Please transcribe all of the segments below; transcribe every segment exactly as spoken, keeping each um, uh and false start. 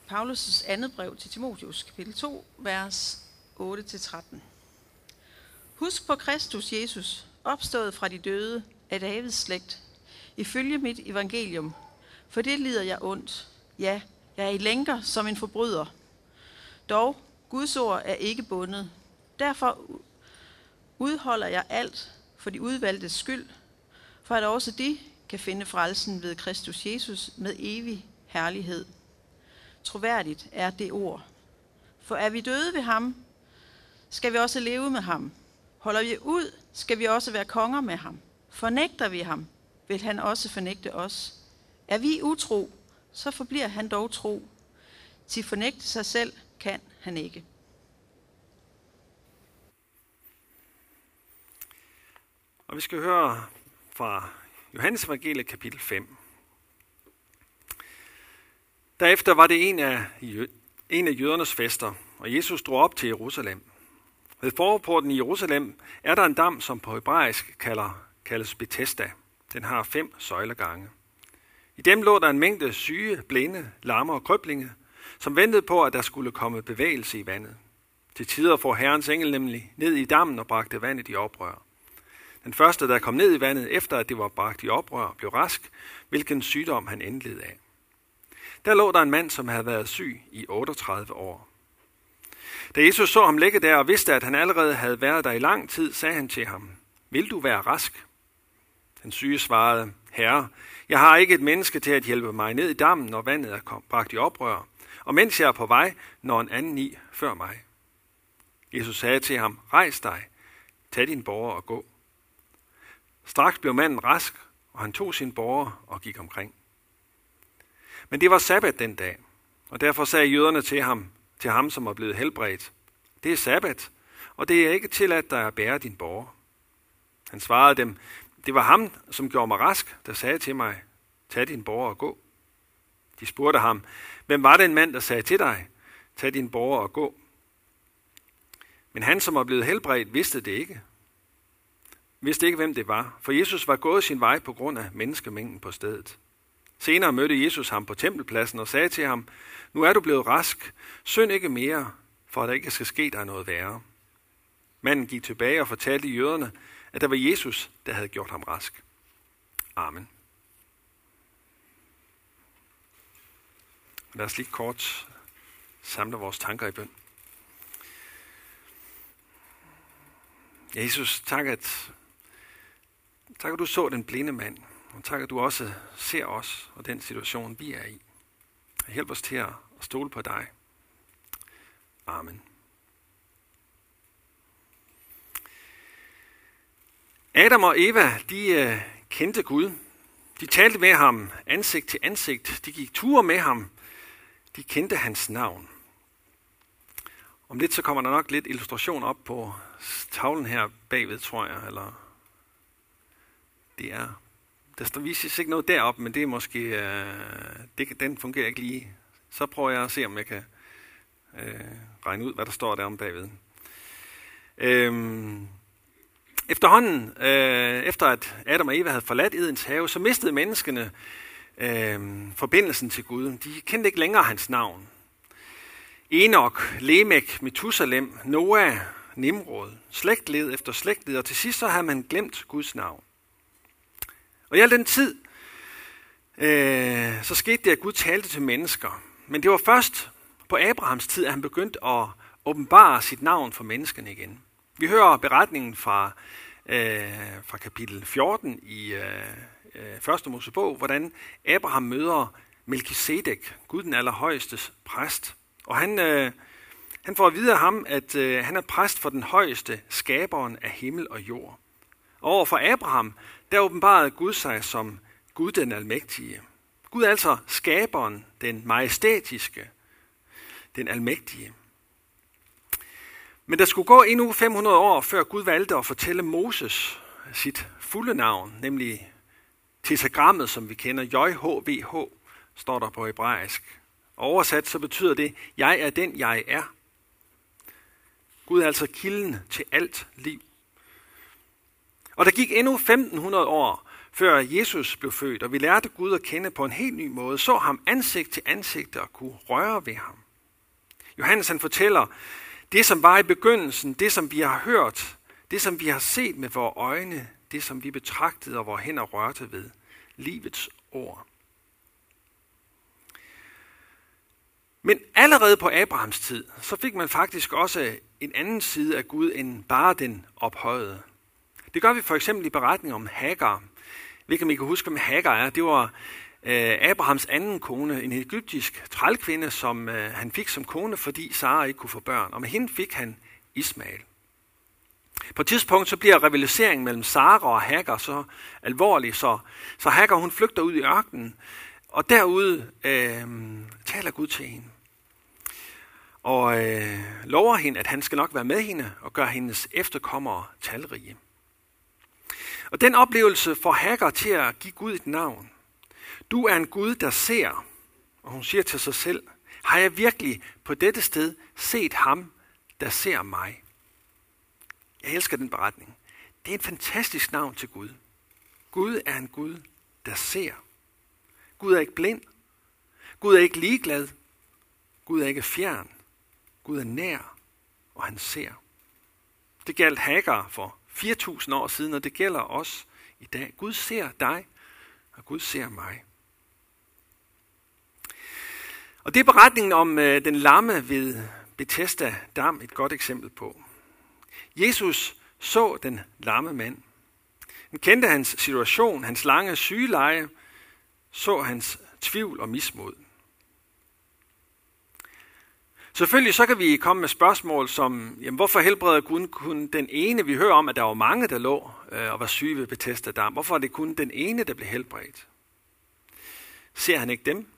Paulus' andet brev til Timotheus, kapitel to, vers otte til tretten. Husk på Kristus Jesus, opstået fra de døde af Davids slægt, ifølge mit evangelium, for det lider jeg ondt. Ja, jeg er i lænker som en forbryder. Dog, Guds ord er ikke bundet. Derfor udholder jeg alt for de udvalgtes skyld, for at også de kan finde frelsen ved Kristus Jesus med evig herlighed. Troværdigt er det ord. For er vi døde ved ham, skal vi også leve med ham. Holder vi ud, skal vi også være konger med ham. Fornægter vi ham, vil han også fornægte os. Er vi utro, så forbliver han dog tro. Til fornægte sig selv kan han ikke. Og vi skal høre fra Johannes evangeliet kapitel fem. Derefter var det en af, en af jødernes fester, og Jesus drog op til Jerusalem. Ved forporten i Jerusalem er der en dam, som på hebraisk kalder, kaldes Betesda. Den har fem søjlegange. I dem lå der en mængde syge, blinde, lammer og krøblinge, som ventede på, at der skulle komme bevægelse i vandet. Til tider får Herrens engel nemlig ned i dammen og bragte vandet i oprør. Den første, der kom ned i vandet, efter at det var bragt i oprør, blev rask, hvilken sygdom han endled af. Der lå der en mand, som havde været syg i otteogtredive år. Da Jesus så ham ligge der og vidste, at han allerede havde været der i lang tid, sagde han til ham, vil du være rask? Den syge svarede, Herre, jeg har ikke et menneske til at hjælpe mig ned i dammen, når vandet er bragt i oprør, og mens jeg er på vej, når en anden i før mig. Jesus sagde til ham, rejs dig, tag din båre og gå. Straks blev manden rask, og han tog sin båre og gik omkring. Men det var sabbat den dag, og derfor sagde jøderne til ham, til ham, som var blevet helbredt, det er sabbat, og det er ikke tilladt dig at bære din båre. Han svarede dem, det var ham, som gjorde mig rask, der sagde til mig, tag din båre og gå. De spurgte ham, hvem var den mand, der sagde til dig, tag din båre og gå? Men han, som var blevet helbredt, vidste det ikke. Vidste ikke, hvem det var, for Jesus var gået sin vej på grund af menneskemængden på stedet. Senere mødte Jesus ham på tempelpladsen og sagde til ham, nu er du blevet rask, synd ikke mere, for at der ikke skal ske dig noget værre. Manden gik tilbage og fortalte jøderne, at det var Jesus, der havde gjort ham rask. Amen. Lad os lige kort samle vores tanker i bøn. Jesus, tak at, tak at du så den blinde mand, og tak at du også ser os og den situation, vi er i. Hjælp os til at stole på dig. Amen. Adam og Eva, de øh, kendte Gud. De talte med ham ansigt til ansigt. De gik ture med ham. De kendte hans navn. Om lidt så kommer der nok lidt illustration op på tavlen her bagved, tror jeg. Eller det er, der står vises ikke noget deroppe, men det er måske, øh, det, den fungerer ikke lige. Så prøver jeg at se, om jeg kan øh, regne ud, hvad der står der om bagved. Øhm, efterhånden, øh, efter at Adam og Eva havde forladt Edens have, så mistede menneskene øh, forbindelsen til Gud. De kendte ikke længere hans navn. Enok, Lemek, Metusalem, Noah, Nimrod, slægtled efter slægtled, og til sidst så har man glemt Guds navn. Og i al den tid, øh, så skete det, at Gud talte til mennesker. Men det var først på Abrahams tid, at han begyndte at åbenbare sit navn for menneskene igen. Vi hører beretningen fra, øh, fra kapitel fjorten i øh, første Mosebog, hvordan Abraham møder Melkisedek, Gud den allerhøjestes præst. Og han, øh, han får at vide af ham, at øh, han er præst for den højeste, skaberen af himmel og jord. Og over for Abraham, der åbenbarede Gud sig som Gud den almægtige. Gud er altså skaberen, den majestætiske, den almægtige. Men der skulle gå endnu fem hundrede år, før Gud valgte at fortælle Moses sit fulde navn, nemlig tetragrammet, som vi kender, J H V H, står der på hebraisk. Oversat så betyder det, jeg er den, jeg er. Gud er altså kilden til alt liv. Og der gik endnu femten hundrede år, før Jesus blev født, og vi lærte Gud at kende på en helt ny måde, så ham ansigt til ansigt og kunne røre ved ham. Johannes han fortæller, det som var i begyndelsen, det som vi har hørt, det som vi har set med vores øjne, det som vi betragtede og vores hænder rørte ved, livets ord. Men allerede på Abrahams tid, så fik man faktisk også en anden side af Gud end bare den ophøjede. Det gør vi for eksempel i beretningen om Hagar. Hvilket I kan huske, med Hagar er, det var øh, Abrahams anden kone, en egyptisk trælkvinde, som øh, han fik som kone, fordi Sara ikke kunne få børn. Og med hende fik han Ismael. På et tidspunkt så bliver rivaliseringen mellem Sara og Hagar så alvorlig, så, så Hagar hun flygter ud i ørkenen, og derude øh, taler Gud til hende. Og øh, lover hende, at han skal nok være med hende og gøre hendes efterkommere talrige. Og den oplevelse får Hagar til at give Gud et navn. Du er en Gud, der ser, og hun siger til sig selv, har jeg virkelig på dette sted set ham, der ser mig? Jeg elsker den beretning. Det er et fantastisk navn til Gud. Gud er en Gud, der ser. Gud er ikke blind. Gud er ikke ligeglad. Gud er ikke fjern. Gud er nær, og han ser. Det gjaldt Hagar for fire tusind år siden, og det gælder os i dag. Gud ser dig, og Gud ser mig. Og det er beretningen om øh, den lamme ved Betesda Dam et godt eksempel på. Jesus så den lamme mand. Han kendte hans situation, hans lange sygeleje, så hans tvivl og mismod. Selvfølgelig så kan vi komme med spørgsmål som, jamen, hvorfor helbreder Gud kun den ene? Vi hører om, at der var mange, der lå øh, og var syge ved Betesda Dam. Hvorfor er det kun den ene, der blev helbredt? Ser han ikke dem?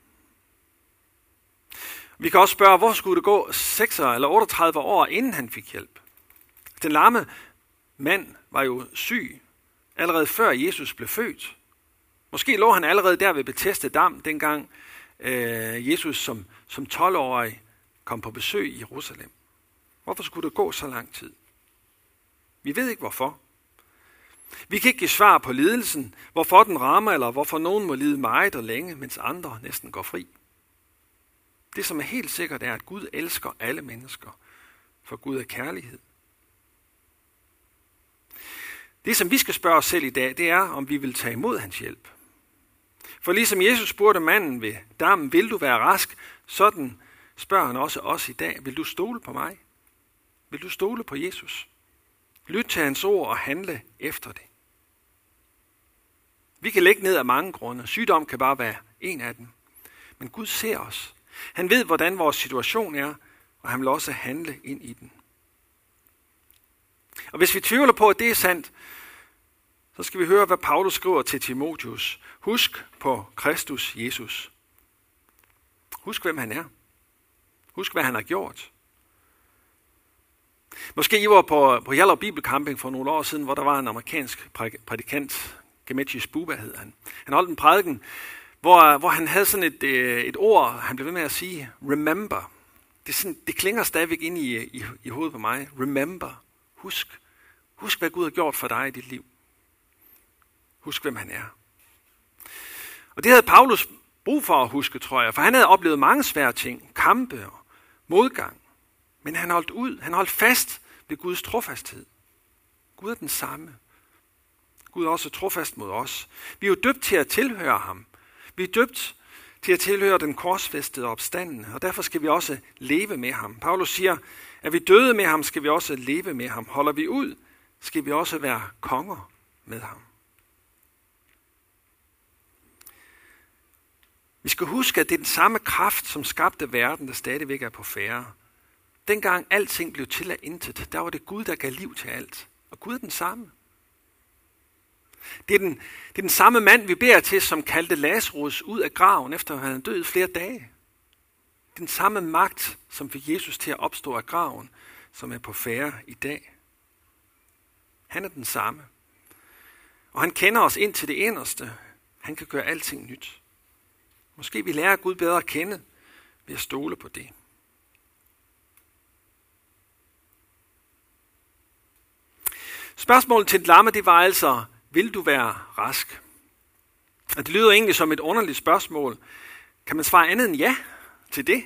Vi kan også spørge, hvor skulle det gå seks eller otteogtredive år, inden han fik hjælp? Den lamme mand var jo syg, allerede før Jesus blev født. Måske lå han allerede der ved Betesda Dam, dengang øh, Jesus som, som tolv-årig kom på besøg i Jerusalem. Hvorfor skulle det gå så lang tid? Vi ved ikke hvorfor. Vi kan ikke give svar på lidelsen, hvorfor den rammer, eller hvorfor nogen må lide meget og længe, mens andre næsten går fri. Det, som er helt sikkert, er, at Gud elsker alle mennesker, for Gud er kærlighed. Det, som vi skal spørge os selv i dag, det er, om vi vil tage imod hans hjælp. For ligesom Jesus spurgte manden ved dammen, vil du være rask? Sådan spørger han også os i dag, vil du stole på mig? Vil du stole på Jesus? Lyt til hans ord og handle efter det. Vi kan lægge ned af mange grunde. Sygdom kan bare være en af dem. Men Gud ser os. Han ved, hvordan vores situation er, og han vil også handle ind i den. Og hvis vi tvivler på, at det er sandt, så skal vi høre, hvad Paulus skriver til Timotheus. Husk på Kristus Jesus. Husk, hvem han er. Husk, hvad han har gjort. Måske I var på, på Hjallerup Bibelcamping for nogle år siden, hvor der var en amerikansk prædikant, Gemetji Spuba hed han. Han holdt en prædiken, hvor, hvor han havde sådan et, et ord, han blev ved med at sige, remember. Det, sådan, det klinger stadigvæk ind i, i, i hovedet på mig. Remember. Husk. Husk, hvad Gud har gjort for dig i dit liv. Husk, hvem han er. Og det havde Paulus brug for at huske, tror jeg, for han havde oplevet mange svære ting, kampe og modgang. Men han holdt ud, han holdt fast ved Guds trofasthed. Gud er den samme. Gud er også trofast mod os. Vi er jo døbt til at tilhøre ham. Vi er døbt til at tilhøre den korsfæstede opstandende, og derfor skal vi også leve med ham. Paulus siger, at vi døde med ham, skal vi også leve med ham. Holder vi ud, skal vi også være konger med ham. Vi skal huske, at det er den samme kraft, som skabte verden, der stadigvæk er på færde. Dengang alting blev til af intet, der var det Gud, der gav liv til alt. Og Gud er den samme. Det er den, det er den samme mand, vi beder til, som kaldte Lazarus ud af graven, efter han havde død flere dage. Den samme magt, som fik Jesus til at opstå af graven, som er på færde i dag. Han er den samme. Og han kender os ind til det inderste. Han kan gøre alting nyt. Måske vi lærer Gud bedre at kende ved at stole på det. Spørgsmålet til den lamme, det var altså, vil du være rask? Og det lyder egentlig som et underligt spørgsmål. Kan man svare andet end ja til det?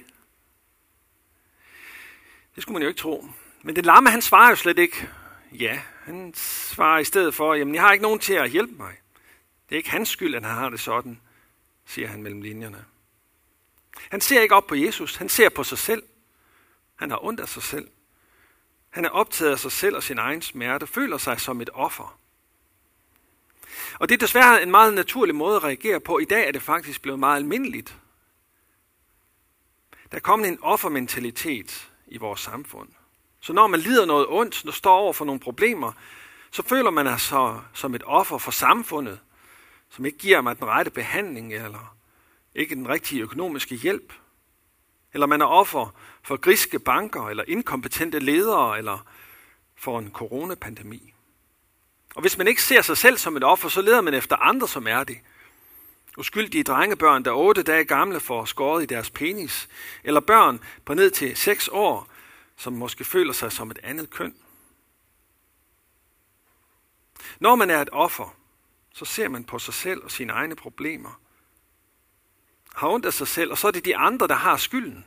Det skulle man jo ikke tro. Men den lamme, han svarer jo slet ikke ja. Han svarer i stedet for, jamen jeg har ikke nogen til at hjælpe mig. Det er ikke hans skyld, at han har det sådan, siger han mellem linjerne. Han ser ikke op på Jesus, han ser på sig selv. Han har ondt af sig selv. Han er optaget af sig selv og sin egen smerte, føler sig som et offer. Og det er desværre en meget naturlig måde at reagere på. I dag er det faktisk blevet meget almindeligt. Der er kommet en offermentalitet i vores samfund. Så når man lider noget ondt, når står over for nogle problemer, så føler man sig som et offer for samfundet, som ikke giver mig den rette behandling, eller ikke den rigtige økonomiske hjælp. Eller man er offer for griske banker, eller inkompetente ledere, eller for en coronapandemi. Og hvis man ikke ser sig selv som et offer, så leder man efter andre, som er det. Uskyldige drengebørn, der er otte dage gamle, får skåret i deres penis. Eller børn på ned til seks år, som måske føler sig som et andet køn. Når man er et offer, så ser man på sig selv og sine egne problemer. Har ondt af sig selv, og så er det de andre, der har skylden.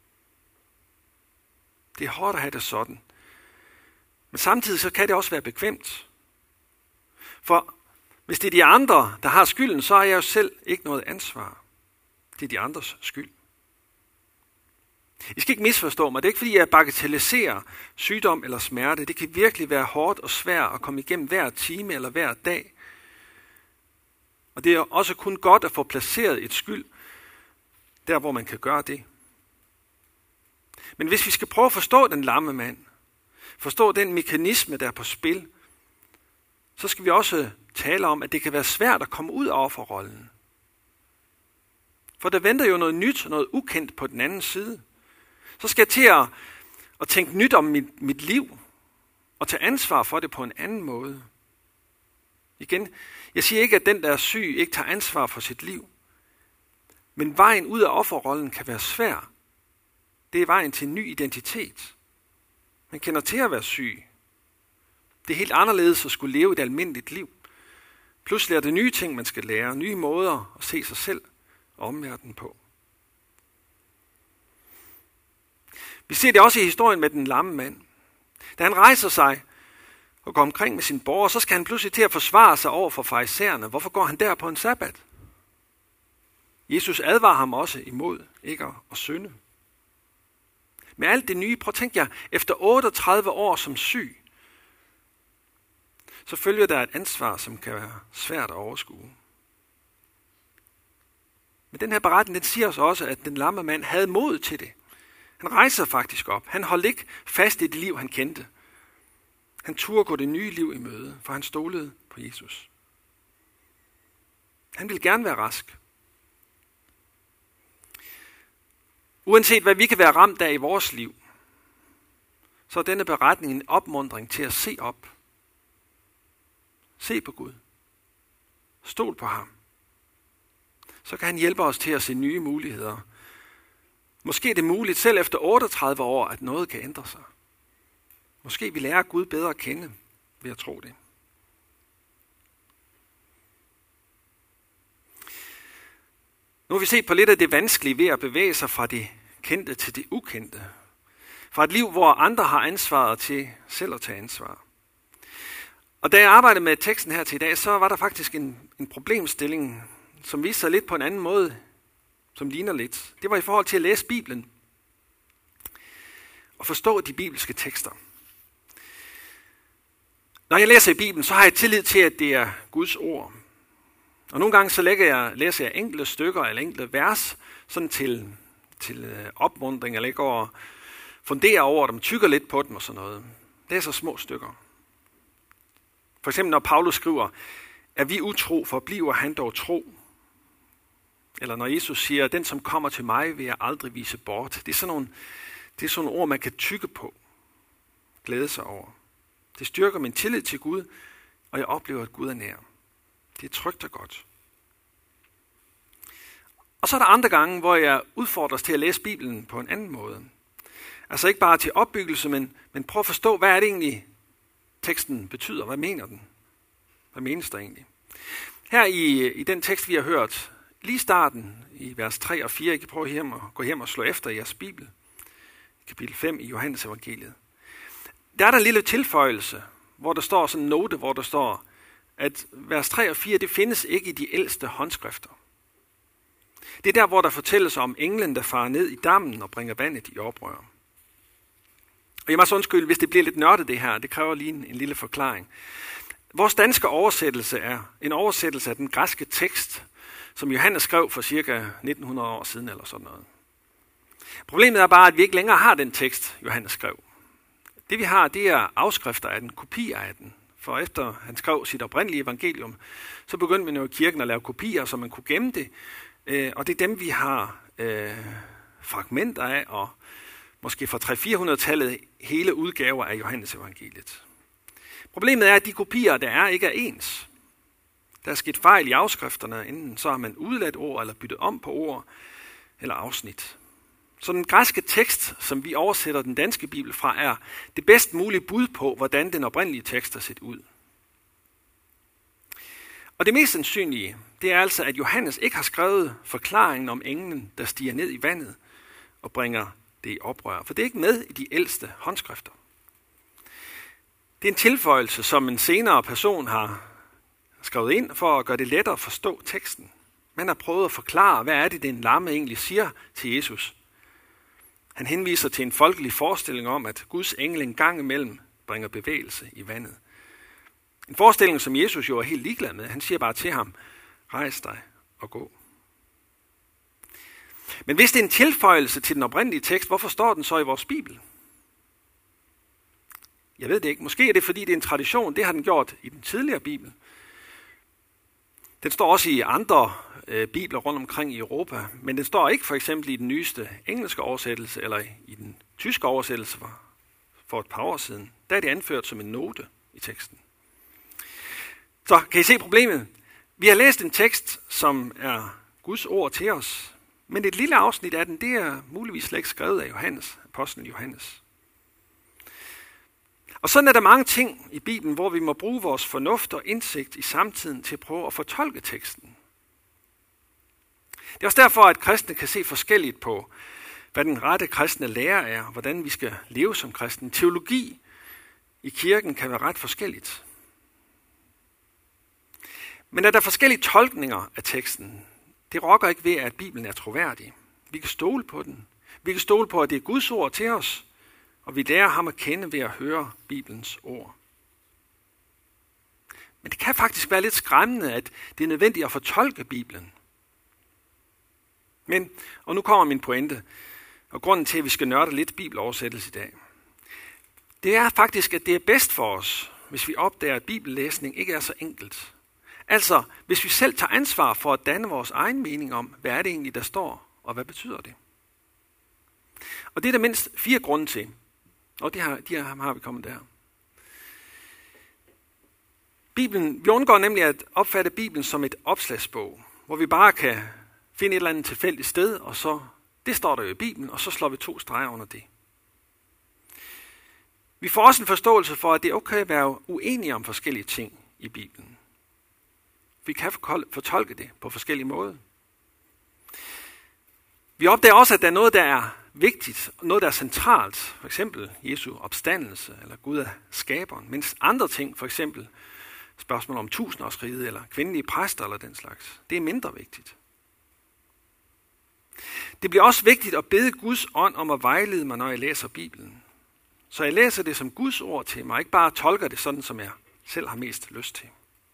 Det er hårdt at have det sådan. Men samtidig så kan det også være bekvemt. For hvis det er de andre, der har skylden, så har jeg jo selv ikke noget ansvar. Det er de andres skyld. I skal ikke misforstå mig. Det er ikke fordi, jeg bagatelliserer sygdom eller smerte. Det kan virkelig være hårdt og svært at komme igennem hver time eller hver dag. Og det er også kun godt at få placeret et skyld, der hvor man kan gøre det. Men hvis vi skal prøve at forstå den lamme mand, forstå den mekanisme, der er på spil, så skal vi også tale om, at det kan være svært at komme ud af offerrollen. For der venter jo noget nyt og noget ukendt på den anden side. Så skal jeg til at, at tænke nyt om mit, mit liv, og tage ansvar for det på en anden måde. Igen, jeg siger ikke, at den, der er syg, ikke tager ansvar for sit liv. Men vejen ud af offerrollen kan være svær. Det er vejen til en ny identitet. Man kender til at være syg. Det er helt anderledes at skulle leve et almindeligt liv. Pludselig er det nye ting, man skal lære. Nye måder at se sig selv og omverdenen på. Vi ser det også i historien med den lamme mand. Da han rejser sig og går omkring med sin borger, så skal han pludselig til at forsvare sig over for farisæerne. Hvorfor går han der på en sabbat? Jesus advarer ham også imod ikke at synde. Med alt det nye, prøv at tænke jer, efter otteogtredive år som syg, så følger der et ansvar, som kan være svært at overskue. Men den her beretning, den siger os også, at den lamme mand havde mod til det. Han rejser faktisk op. Han holdt ikke fast i det liv, han kendte. Han turde gå det nye liv i møde, for han stolede på Jesus. Han ville gerne være rask. Uanset hvad vi kan være ramt af i vores liv, så er denne beretning en opmuntring til at se op. Se på Gud. Stol på ham. Så kan han hjælpe os til at se nye muligheder. Måske er det muligt selv efter otteogtredive år, at noget kan ændre sig. Måske vi lærer Gud bedre at kende ved at tro det. Nu har vi set på lidt af det vanskelige ved at bevæge sig fra det kendte til det ukendte. Fra et liv, hvor andre har ansvaret til selv at tage ansvar. Og da jeg arbejdede med teksten her til i dag, så var der faktisk en, en problemstilling, som viste sig lidt på en anden måde, som ligner lidt. Det var i forhold til at læse Bibelen og forstå de bibelske tekster. Når jeg læser i Bibelen, så har jeg tillid til, at det er Guds ord. Og nogle gange så lægger jeg, læser jeg enkelte stykker eller enkelte vers sådan til, til opmuntring, eller ikke over funderer over dem, tykker lidt på dem og sådan noget. Læser små stykker. For eksempel når Paulus skriver, er vi utro, forbliver han dog tro. Eller når Jesus siger, den som kommer til mig, vil jeg aldrig vise bort. Det er sådan nogle, det er sådan nogle ord, man kan tykke på. Glæde sig over. Det styrker min tillid til Gud, og jeg oplever, at Gud er nær. Det er trygt og godt. Og så er der andre gange, hvor jeg udfordres til at læse Bibelen på en anden måde. Altså ikke bare til opbyggelse, men, men prøv at forstå, hvad er det egentlig, teksten betyder. Hvad mener den? Hvad menes der egentlig? Her i, i den tekst, vi har hørt, lige starten i vers tre og fire, I kan prøve hjem og, gå hjem og slå efter i jeres bibel, kapitel fem i Johannes evangeliet. Der er der en lille tilføjelse, hvor der står sådan en note, hvor der står, at vers tre og fire, det findes ikke i de ældste håndskrifter. Det er der, hvor der fortælles om englen, der farer ned i dammen og bringer vandet i oprør. Og jeg må så undskylde, hvis det bliver lidt nørdet det her, det kræver lige en, en lille forklaring. Vores danske oversættelse er en oversættelse af den græske tekst, som Johannes skrev for cirka nitten hundrede år siden eller sådan noget. Problemet er bare, at vi ikke længere har den tekst, Johannes skrev. Det vi har, det er afskrifter af den, kopier af den. For efter han skrev sit oprindelige evangelium, så begyndte man jo i kirken at lave kopier, så man kunne gemme det. Og det er dem, vi har øh, fragmenter af, og måske fra tre hundrede til fire hundrede-tallet hele udgaver af Johannes evangeliet. Problemet er, at de kopier, der er, ikke er ens. Der er sket fejl i afskrifterne, enten så har man udladt ord, eller byttet om på ord, eller afsnit. Så den græske tekst, som vi oversætter den danske bibel fra, er det bedst mulige bud på, hvordan den oprindelige tekst har set ud. Og det mest sandsynlige, det er altså, at Johannes ikke har skrevet forklaringen om englen, der stiger ned i vandet og bringer det i oprør. For det er ikke med i de ældste håndskrifter. Det er en tilføjelse, som en senere person har skrevet ind for at gøre det lettere at forstå teksten. Man har prøvet at forklare, hvad er det, den lamme egentlig siger til Jesus. Han henviser til en folkelig forestilling om, at Guds engel en gang imellem bringer bevægelse i vandet. En forestilling, som Jesus jo er helt ligeglad med. Han siger bare til ham, rejs dig og gå. Men hvis det er en tilføjelse til den oprindelige tekst, hvorfor står den så i vores bibel? Jeg ved det ikke. Måske er det, fordi det er en tradition. Det har den gjort i den tidligere bibel. Den står også i andre øh, bibler rundt omkring i Europa, men den står ikke for eksempel i den nyeste engelske oversættelse, eller i den tyske oversættelse for, for et par år siden. Der er det anført som en note i teksten. Så kan I se problemet? Vi har læst en tekst, som er Guds ord til os, men et lille afsnit af den, det er muligvis slet ikke skrevet af Johannes, apostlen Johannes. Og sådan er der mange ting i Bibelen, hvor vi må bruge vores fornuft og indsigt i samtiden til at prøve at fortolke teksten. Det er også derfor, at kristne kan se forskelligt på, hvad den rette kristne lære er, og hvordan vi skal leve som kristne. Teologi i kirken kan være ret forskelligt. Men at der er forskellige tolkninger af teksten, det rokker ikke ved, at Bibelen er troværdig. Vi kan stole på den. Vi kan stole på, at det er Guds ord til os, og vi lærer ham at kende ved at høre Bibelens ord. Men det kan faktisk være lidt skræmmende, at det er nødvendigt at fortolke Bibelen. Men, og nu kommer min pointe, og grunden til, at vi skal nørde lidt bibeloversættelse i dag. Det er faktisk, at det er bedst for os, hvis vi opdager, at bibellæsning ikke er så enkelt. Altså, hvis vi selv tager ansvar for at danne vores egen mening om, hvad er det egentlig, der står, og hvad betyder det. Og det er der mindst fire grunde til. Og de her, de her har vi kommet der. Bibelen, vi undgår nemlig at opfatte Bibelen som et opslagsbog, hvor vi bare kan finde et eller andet tilfældigt sted, og så, det står der jo i Bibelen, og så slår vi to streger under det. Vi får også en forståelse for, at det er okay at være uenige om forskellige ting i Bibelen. Vi kan fortolke det på forskellige måder. Vi opdager også, at der er noget, der er vigtigt, noget, der er centralt, for eksempel Jesu opstandelse, eller Gud er skaberen, mens andre ting, for eksempel spørgsmål om tusindårsriget, eller kvindelige præster, eller den slags, det er mindre vigtigt. Det bliver også vigtigt at bede Guds ånd om at vejlede mig, når jeg læser Bibelen. Så jeg læser det som Guds ord til mig, ikke bare tolker det sådan, som jeg selv har mest lyst til.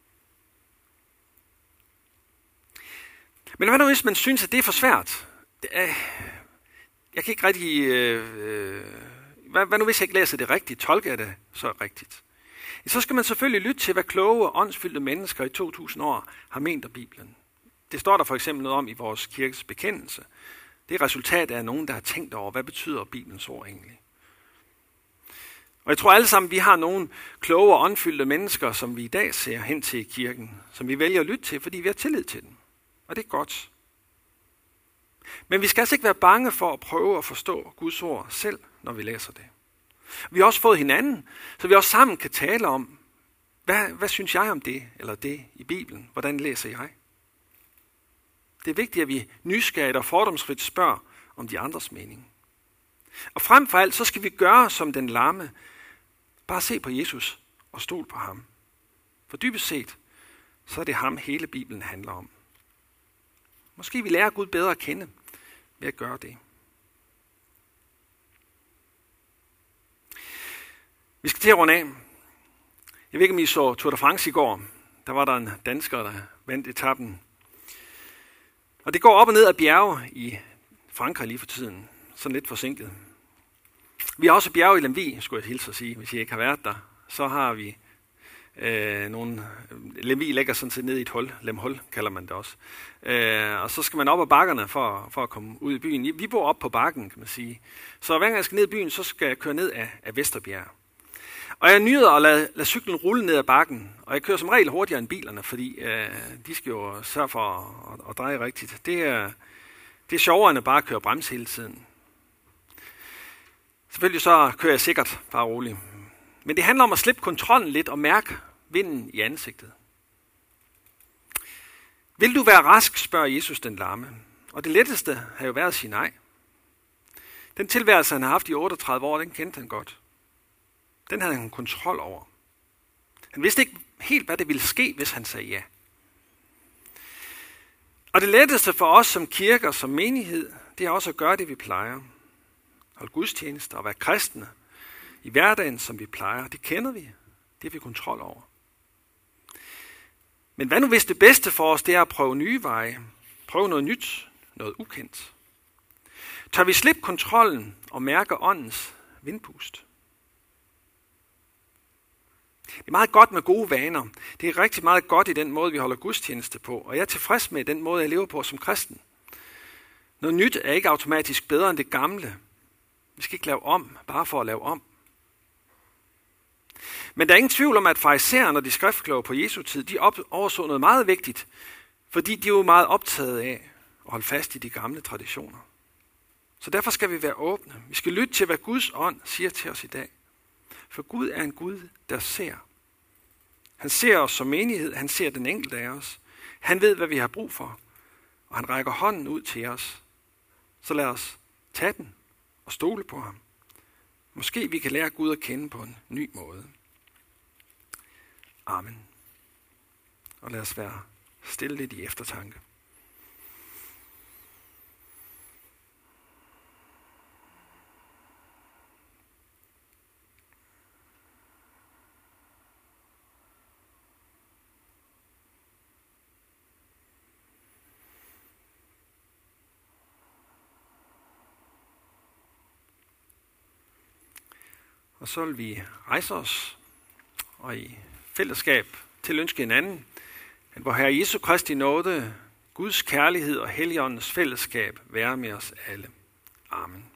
Men hvad nu, hvis man synes, at det er for svært? Det er, jeg kan ikke rigtig... Øh, hvad, hvad nu, hvis jeg ikke læser det rigtigt? Tolker jeg det så rigtigt? Så skal man selvfølgelig lytte til, hvad kloge og åndsfyldte mennesker i to tusind år har ment af Bibelen. Det står der for eksempel noget om i vores kirkes bekendelse. Det er resultatet af nogen, der har tænkt over, hvad betyder Bibelens ord egentlig. Og jeg tror alle sammen, vi har nogle kloge og åndfyldte mennesker, som vi i dag ser hen til i kirken, som vi vælger at lytte til, fordi vi har tillid til dem. Og det er godt. Men vi skal altså ikke være bange for at prøve at forstå Guds ord selv, når vi læser det. Vi har også fået hinanden, så vi også sammen kan tale om, Hvad, hvad synes jeg om det, eller det i Bibelen? Hvordan læser jeg? Det er vigtigt, at vi nysgerrigt og fordomsfrit spørger om de andres mening. Og frem for alt, så skal vi gøre som den lamme. Bare se på Jesus og stol på ham. For dybest set, så er det ham, hele Bibelen handler om. Måske vi lærer Gud bedre at kende ved at gøre det. Vi skal til at runde af. Jeg ved ikke, om I så Tour de France i går. Der var der en dansker, der vandt etappen. Og det går op og ned ad bjerge i Frankrig lige for tiden. Sådan lidt forsinket. Vi har også bjerge i Lemvig, skulle jeg hilse at sige, hvis I ikke har været der. Så har vi øh, nogle... Lemvig ligger sådan set ned i et hul. Lemhul kalder man det også. Øh, og så skal man op ad bakkerne for, for at komme ud i byen. Vi bor op på bakken, kan man sige. Så hver gang jeg skal ned i byen, så skal jeg køre ned af, af Vesterbjerg. Og jeg nyder at lade, lade cyklen rulle ned ad bakken, og jeg kører som regel hurtigere end bilerne, fordi øh, de skal jo sørge for at, at, at dreje rigtigt. Det er, det er sjovere end at bare køre brems hele tiden. Selvfølgelig så kører jeg sikkert, bare roligt. Men det handler om at slippe kontrollen lidt og mærke vinden i ansigtet. Vil du være rask, spørger Jesus den lamme. Og det letteste har jo været at sige nej. Den tilværelse, han har haft i otteogtredive år, den kendte han godt. Den havde han kontrol over. Han vidste ikke helt, hvad det ville ske, hvis han sagde ja. Og det letteste for os som kirke og som menighed, det er også at gøre det, vi plejer. Hold gudstjenester og være kristne i hverdagen, som vi plejer. Det kender vi. Det har vi kontrol over. Men hvad nu hvis det bedste for os, det er at prøve nye veje? Prøve noget nyt, noget ukendt. Tør vi slippe kontrollen og mærke åndens vindpust? Det er meget godt med gode vaner. Det er rigtig meget godt i den måde, vi holder gudstjeneste på. Og jeg er tilfreds med den måde, jeg lever på som kristen. Noget nyt er ikke automatisk bedre end det gamle. Vi skal ikke lave om, bare for at lave om. Men der er ingen tvivl om, at farisæerne og de skriftkloge på Jesu tid, de overså noget meget vigtigt, fordi de var meget optaget af at holde fast i de gamle traditioner. Så derfor skal vi være åbne. Vi skal lytte til, hvad Guds ånd siger til os i dag. For Gud er en Gud, der ser. Han ser os som menighed, han ser den enkelte af os. Han ved, hvad vi har brug for, og han rækker hånden ud til os. Så lad os tage den og stole på ham. Måske vi kan lære Gud at kende på en ny måde. Amen. Og lad os være stille lidt i eftertanke. Og så vil vi rejse os og i fællesskab til ønske hinanden, at vor Herre Jesu Kristi nåde, Guds kærlighed og Helligåndens fællesskab være med os alle. Amen.